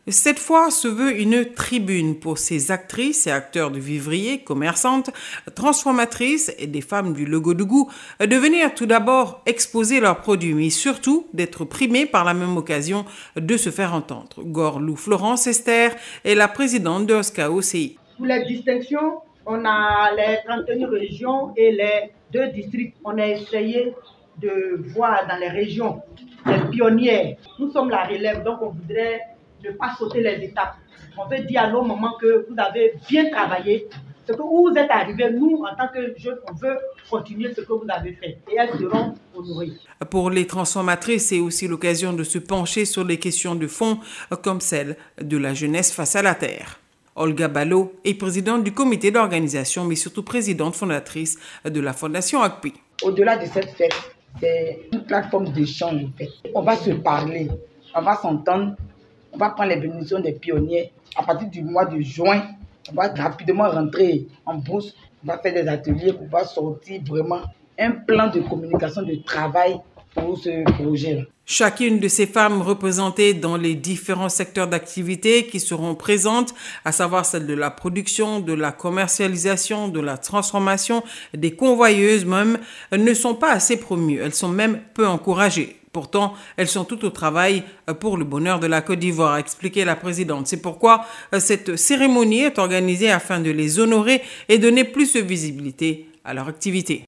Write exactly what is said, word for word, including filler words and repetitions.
Cette fois se veut une tribune pour ces actrices et acteurs de vivrier, commerçantes, transformatrices et des femmes du Legodougou de venir tout d'abord exposer leurs produits, mais surtout d'être primées par la même occasion de se faire entendre. Gorlou Florence Esther est la présidente de Oscao C I. Pour les distinctions, on a les trente et une régions et les deux districts. On a essayé de voir dans les régions les pionnières. Nous sommes la relève, donc on voudrait ne pas sauter les étapes. On veut dire à nos moments que vous avez bien travaillé. Ce que vous êtes arrivés, nous, en tant que jeunes, on veut continuer ce que vous avez fait. Et elles seront honorées. Pour les transformatrices, c'est aussi l'occasion de se pencher sur les questions de fond, comme celle de la jeunesse face à la terre. Olga Ballot est présidente du comité d'organisation, mais surtout présidente fondatrice de la Fondation A C P I. Au-delà de cette fête, c'est une plateforme d'échange. En fait. On va se parler, on va s'entendre, on va prendre les bénédictions des pionniers. À partir du mois de juin, on va rapidement rentrer en bourse, on va faire des ateliers pour pouvoir sortir vraiment un plan de communication, de travail pour ce projet. Chacune de ces femmes représentées dans les différents secteurs d'activité qui seront présentes, à savoir celle de la production, de la commercialisation, de la transformation, des convoyeuses même, ne sont pas assez promues. Elles sont même peu encouragées. Pourtant, elles sont toutes au travail pour le bonheur de la Côte d'Ivoire, a expliqué la présidente. C'est pourquoi cette cérémonie est organisée afin de les honorer et donner plus de visibilité à leur activité.